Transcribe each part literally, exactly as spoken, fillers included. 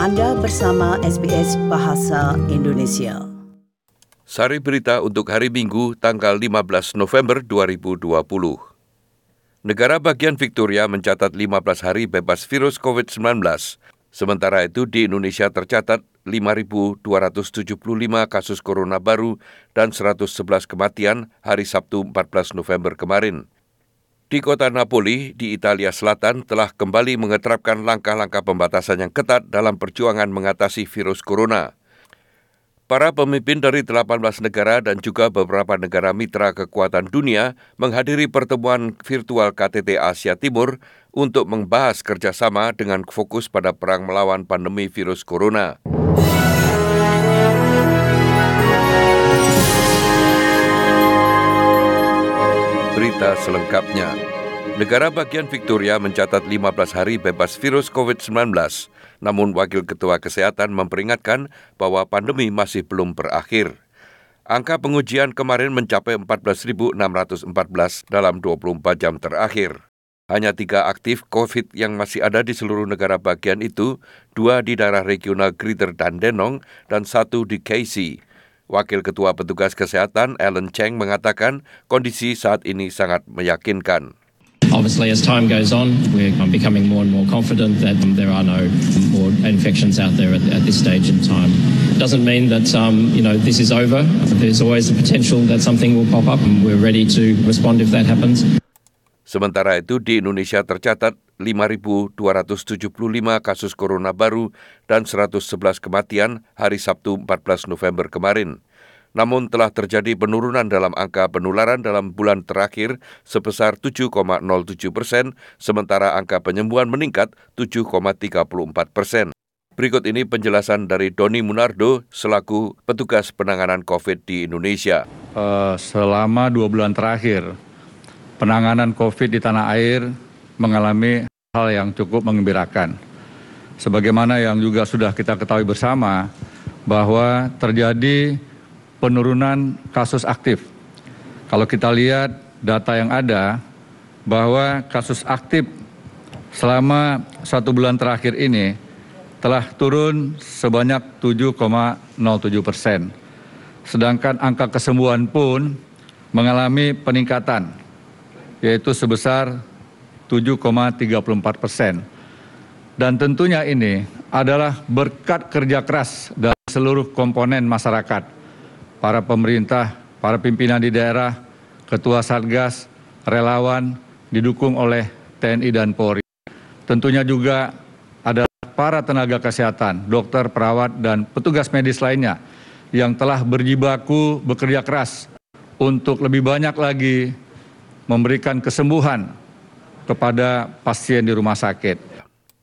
Anda bersama S B S Bahasa Indonesia. Sari berita untuk hari Minggu, tanggal lima belas November dua ribu dua puluh. Negara bagian Victoria mencatat lima belas hari bebas virus covid sembilan belas. Sementara itu di Indonesia tercatat lima ribu dua ratus tujuh puluh lima kasus corona baru dan seratus sebelas kematian hari Sabtu empat belas November kemarin. Di kota Napoli, di Italia Selatan telah kembali mengeterapkan langkah-langkah pembatasan yang ketat dalam perjuangan mengatasi virus corona. Para pemimpin dari delapan belas negara dan juga beberapa negara mitra kekuatan dunia menghadiri pertemuan virtual K T T Asia Timur untuk membahas kerjasama dengan fokus pada perang melawan pandemi virus corona. Berita selengkapnya. Negara bagian Victoria mencatat lima belas hari bebas virus covid sembilan belas. Namun Wakil Ketua Kesehatan memperingatkan bahwa pandemi masih belum berakhir. Angka pengujian kemarin mencapai empat belas ribu enam ratus empat belas dalam dua puluh empat jam terakhir. Hanya tiga aktif COVID yang masih ada di seluruh negara bagian itu, dua di daerah regional Greater Dandenong dan satu di Casey. Wakil Ketua Petugas Kesehatan Alan Cheng mengatakan kondisi saat ini sangat meyakinkan. Obviously, as time goes on, we're becoming more and more confident that there are no more infections out there at, at this stage in time. It doesn't mean that um, you know this is over. There's always the potential that something will pop up, and we're ready to respond if that happens. Sementara itu, di Indonesia tercatat lima ribu dua ratus tujuh puluh lima kasus corona baru dan seratus sebelas kematian hari Sabtu empat belas November kemarin. Namun telah terjadi penurunan dalam angka penularan dalam bulan terakhir sebesar tujuh koma nol tujuh persen, sementara angka penyembuhan meningkat tujuh koma tiga empat persen. Berikut ini penjelasan dari Doni Munardo selaku petugas penanganan COVID di Indonesia. Uh, selama dua bulan terakhir, penanganan COVID di tanah air mengalami hal yang cukup menggembirakan. Sebagaimana yang juga sudah kita ketahui bersama, bahwa terjadi penurunan kasus aktif. Kalau kita lihat data yang ada, bahwa kasus aktif selama satu bulan terakhir ini telah turun sebanyak tujuh koma nol tujuh persen. Sedangkan angka kesembuhan pun mengalami peningkatan, yaitu sebesar tujuh koma tiga empat persen. Dan tentunya ini adalah berkat kerja keras dari seluruh komponen masyarakat, para pemerintah, para pimpinan di daerah, ketua Satgas, relawan, didukung oleh T N I dan Polri. Tentunya juga adalah para tenaga kesehatan, dokter, perawat, dan petugas medis lainnya yang telah berjibaku bekerja keras untuk lebih banyak lagi memberikan kesembuhan kepada pasien di rumah sakit.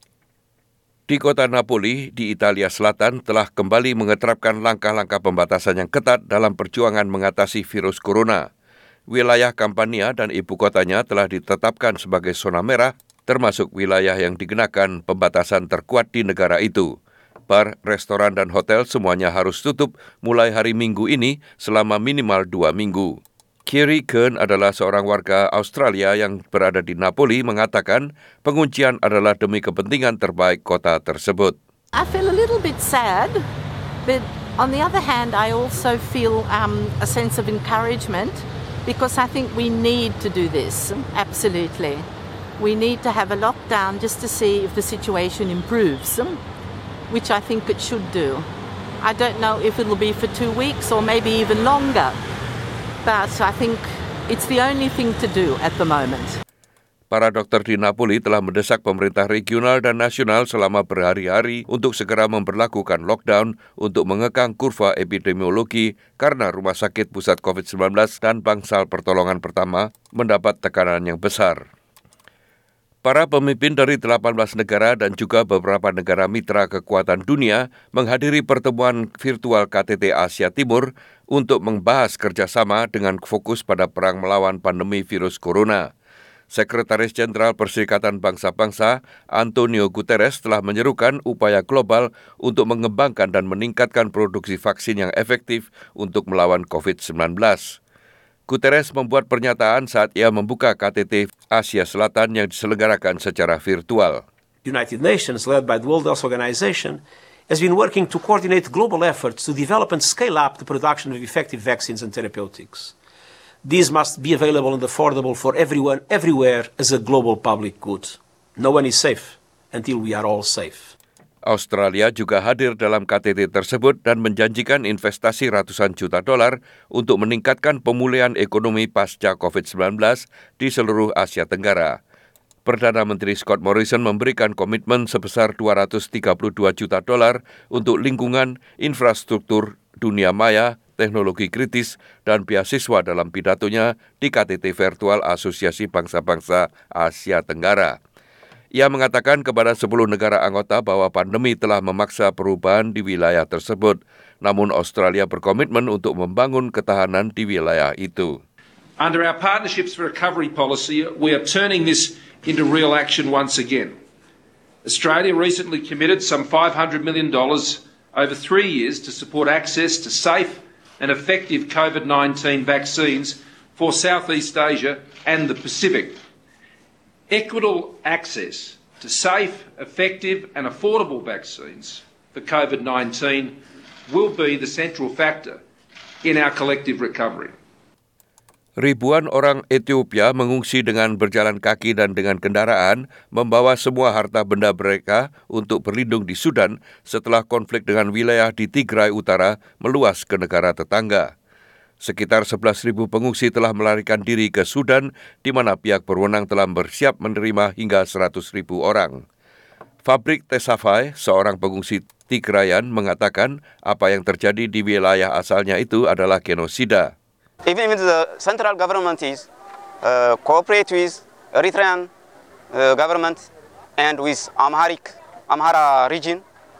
Di kota Napoli, di Italia Selatan telah kembali mengeterapkan langkah-langkah pembatasan yang ketat dalam perjuangan mengatasi virus corona. Wilayah Campania dan ibu kotanya telah ditetapkan sebagai zona merah, termasuk wilayah yang dikenakan pembatasan terkuat di negara itu. Bar, restoran, dan hotel semuanya harus tutup mulai hari Minggu ini selama minimal dua minggu. Kiri Kern adalah seorang warga Australia yang berada di Napoli mengatakan penguncian adalah demi kepentingan terbaik kota tersebut. I feel a little bit sad, but on the other hand, I also feel um, a sense of encouragement because I think we need to do this, absolutely. We need to have a lockdown just to see if the situation improves, which I think it should do. I don't know if it will be for two weeks or maybe even longer. But I think it's the only thing to do at the moment. Para dokter di Napoli telah mendesak pemerintah regional dan nasional selama berhari-hari untuk segera memberlakukan lockdown untuk mengekang kurva epidemiologi karena rumah sakit pusat covid sembilan belas dan bangsal pertolongan pertama mendapat tekanan yang besar. Para pemimpin dari delapan belas negara dan juga beberapa negara mitra kekuatan dunia menghadiri pertemuan virtual K T T Asia Timur untuk membahas kerjasama dengan fokus pada perang melawan pandemi virus corona. Sekretaris Jenderal Perserikatan Bangsa-Bangsa Antonio Guterres telah menyerukan upaya global untuk mengembangkan dan meningkatkan produksi vaksin yang efektif untuk melawan covid sembilan belas. Guterres membuat pernyataan saat ia membuka K T T Asia Selatan yang diselenggarakan secara virtual. United Nations, led by the World Health Organization, has been working to coordinate global efforts to develop and scale up the production of effective vaccines and therapeutics. These must be available and affordable for everyone, everywhere, as a global public good. No one is safe until we are all safe. Australia juga hadir dalam K T T tersebut dan menjanjikan investasi ratusan juta dolar untuk meningkatkan pemulihan ekonomi pasca covid sembilan belas di seluruh Asia Tenggara. Perdana Menteri Scott Morrison memberikan komitmen sebesar dua ratus tiga puluh dua juta dolar untuk lingkungan, infrastruktur, dunia maya, teknologi kritis, dan beasiswa dalam pidatonya di K T T Virtual Asosiasi Bangsa-Bangsa Asia Tenggara. Ia mengatakan kepada sepuluh negara anggota bahwa pandemi telah memaksa perubahan di wilayah tersebut, namun Australia berkomitmen untuk membangun ketahanan di wilayah itu. Under our Partnerships for Recovery policy, we are turning this into real action once again. Australia recently committed some five hundred million dollars over three years to support access to safe and effective covid nineteen vaccines for Southeast Asia and the Pacific. Equitable access to safe, effective and affordable vaccines for covid nineteen will be the central factor in our collective recovery. Ribuan orang Ethiopia mengungsi dengan berjalan kaki dan dengan kendaraan, membawa semua harta benda mereka untuk berlindung di Sudan setelah konflik dengan wilayah di Tigray Utara meluas ke negara tetangga. Sekitar sebelas ribu pengungsi telah melarikan diri ke Sudan, di mana pihak berwenang telah bersiap menerima hingga seratus ribu orang. Fabrik Tesafai, seorang pengungsi Tigrayan, mengatakan apa yang terjadi di wilayah asalnya itu adalah genosida. Even if the central government is uh, cooperate with Eritrean uh, government and with Amharic, Amhara region,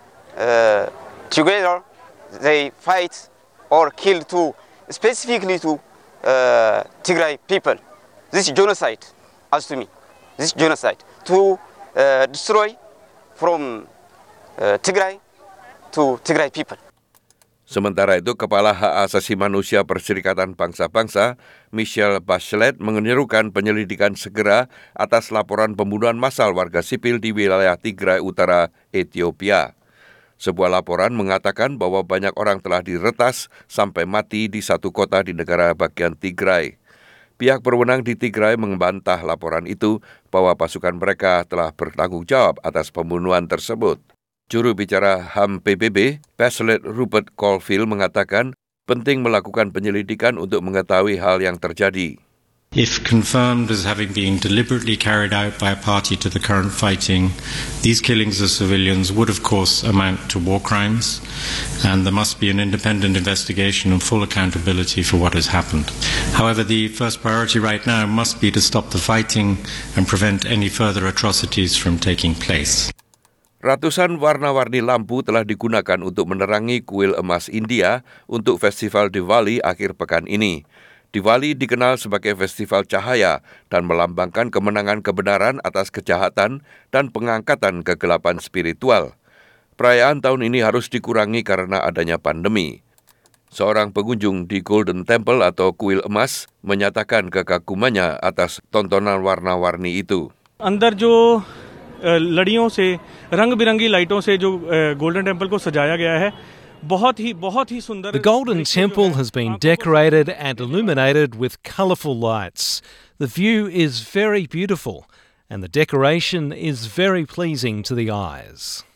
uh, together they fight or kill to specifically to uh, Tigray people. This is genocide, as to me. This is genocide to uh, destroy from uh, Tigray to Tigray people. Sementara itu, Kepala Hak Asasi Manusia Perserikatan Bangsa-Bangsa, Michelle Bachelet, menyerukan penyelidikan segera atas laporan pembunuhan massal warga sipil di wilayah Tigray Utara, Ethiopia. Sebuah laporan mengatakan bahwa banyak orang telah diretas sampai mati di satu kota di negara bagian Tigray. Pihak berwenang di Tigray membantah laporan itu bahwa pasukan mereka telah bertanggung jawab atas pembunuhan tersebut. Juru bicara H A M P B B, Bachelet Rupert Colville, mengatakan penting melakukan penyelidikan untuk mengetahui hal yang terjadi. If confirmed as having been deliberately carried out by a party to the current fighting, these killings of civilians would of course amount to war crimes, and there must be an independent investigation and full accountability for what has happened. However, the first priority right now must be to stop the fighting and prevent any further atrocities from taking place. Ratusan warna-warni lampu telah digunakan untuk menerangi kuil emas India untuk Festival Diwali akhir pekan ini. Diwali dikenal sebagai festival cahaya dan melambangkan kemenangan kebenaran atas kejahatan dan pengangkatan kegelapan spiritual. Perayaan tahun ini harus dikurangi karena adanya pandemi. Seorang pengunjung di Golden Temple atau kuil emas menyatakan kekagumannya atas tontonan warna-warni itu. अंदर जो लड़ियों से रंग-बिरंगी लाइटों से जो golden temple को सजाया गया है बहुत ही बहुत ही सुंदर. The Golden Temple has been decorated and illuminated with colourful lights. The view is very beautiful and the decoration is very pleasing to the eyes.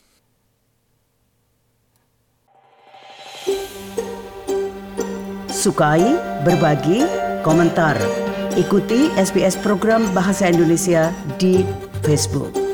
Sukai, berbagi, komentar. Ikuti S B S program Bahasa Indonesia di Facebook.